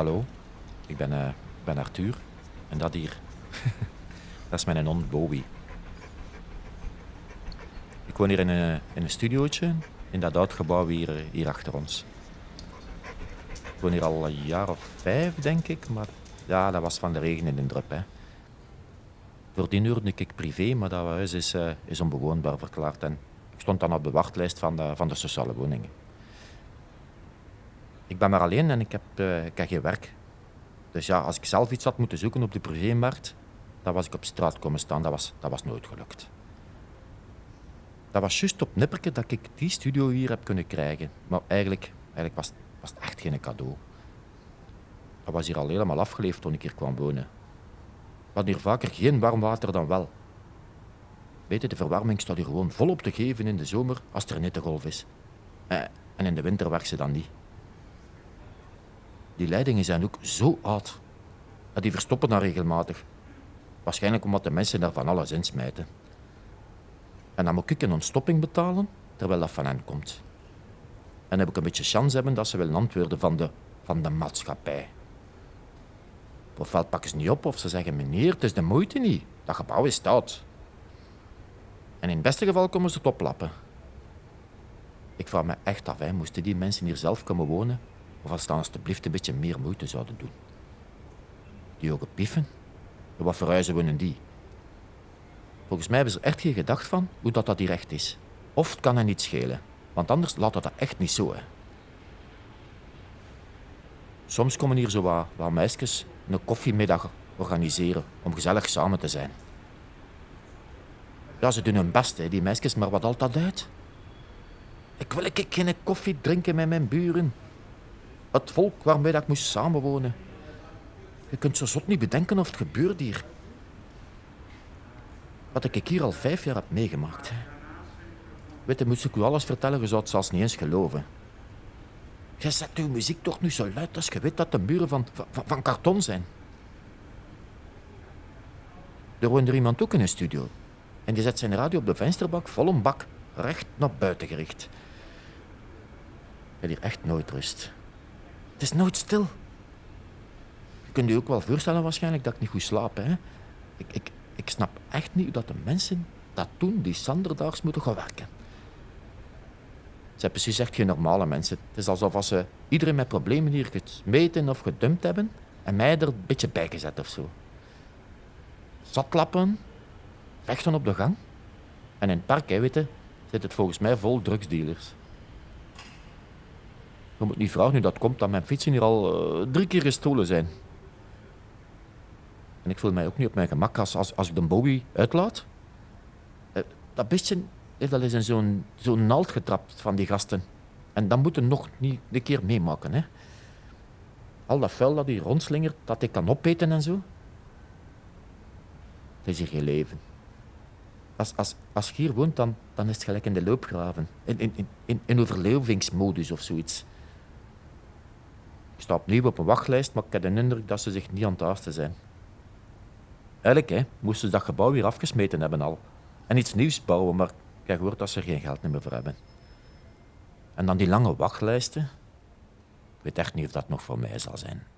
Hallo, ik ben Arthur. En dat hier, dat is mijn hond Bowie. Ik woon hier in een studiootje, in dat oud gebouw hier achter ons. Ik woon hier al een jaar of 5, denk ik. Maar ja, dat was van de regen in de drup, hè. Voordien huurde ik privé, maar dat huis is onbewoonbaar verklaard. En ik stond dan op de wachtlijst van de sociale woningen. Ik ben maar alleen en ik heb geen werk. Dus ja, als ik zelf iets had moeten zoeken op de privémarkt, dan was ik op straat komen staan. Dat was nooit gelukt. Dat was juist op nipperke dat ik die studio hier heb kunnen krijgen. Maar eigenlijk was het echt geen cadeau. Dat was hier al helemaal afgeleefd toen ik hier kwam wonen. We hadden hier vaker geen warm water dan wel. Weet je, de verwarming staat hier gewoon volop te geven in de zomer als er een hittegolf is. En in de winter werkt ze dan niet. Die leidingen zijn ook zo oud. Die verstoppen dan regelmatig. Waarschijnlijk omdat de mensen daar van alles insmijten. En dan moet ik een ontstopping betalen, terwijl dat van hen komt. En dan heb ik een beetje chance hebben dat ze willen antwoorden van de maatschappij. Ofwel pakken ze niet op, of ze zeggen, meneer, het is de moeite niet. Dat gebouw is oud. En in het beste geval komen ze het oplappen. Ik vraag me echt af, moesten die mensen hier zelf komen wonen, of als ze dan alstublieft een beetje meer moeite zouden doen. Die hoge pieven, wat voor huizen wonen die? Volgens mij hebben ze er echt geen gedacht van hoe dat hier echt is. Of het kan hen niet schelen, want anders laat dat echt niet zo, hè. Soms komen hier zo wat meisjes een koffiemiddag organiseren om gezellig samen te zijn. Ja, ze doen hun best, hè, die meisjes, maar wat haalt dat uit? Ik wil geen koffie drinken met mijn buren. Het volk waarmee dat ik moest samenwonen. Je kunt zo zot niet bedenken of het gebeurt hier. Wat ik hier al 5 jaar heb meegemaakt. Hè. Weet je, moest ik u alles vertellen, je zou het zelfs niet eens geloven. Je zet uw muziek toch nu zo luid als je weet dat de muren van karton zijn. Er woont er iemand ook in een studio. En die zet zijn radio op de vensterbak vol een bak, recht naar buiten gericht. Ik heb hier echt nooit rust. Het is nooit stil. Je kunt je ook wel voorstellen waarschijnlijk dat ik niet goed slaap, hè. Ik snap echt niet hoe dat de mensen dat doen die zanderdaags moeten gaan werken. Het zijn precies echt geen normale mensen. Het is alsof ze iedereen met problemen hier gesmeten of gedumpt hebben en mij er een beetje bij gezet of zo. Zatklappen, vechten op de gang. En in het park, weet je, zit het volgens mij vol drugsdealers. Je moet niet vragen hoe dat komt dat mijn fietsen hier al 3 keer gestolen zijn. En ik voel mij ook niet op mijn gemak als ik de Bowie uitlaat. Dat beestje heeft al eens in zo'n naald getrapt van die gasten. En dat moeten nog niet een keer meemaken, hè. Al dat vuil dat hier rondslingert, dat ik kan opeten en zo. Het is hier geen leven. Als je hier woont, dan is het gelijk in de loopgraven. In overlevingsmodus of zoiets. Ik sta opnieuw op een wachtlijst, maar ik heb de indruk dat ze zich niet aan het haasten zijn. Eigenlijk moesten ze dat gebouw weer afgesmeten hebben al. En iets nieuws bouwen, maar ik heb gehoord dat ze er geen geld meer voor hebben. En dan die lange wachtlijsten. Ik weet echt niet of dat nog voor mij zal zijn.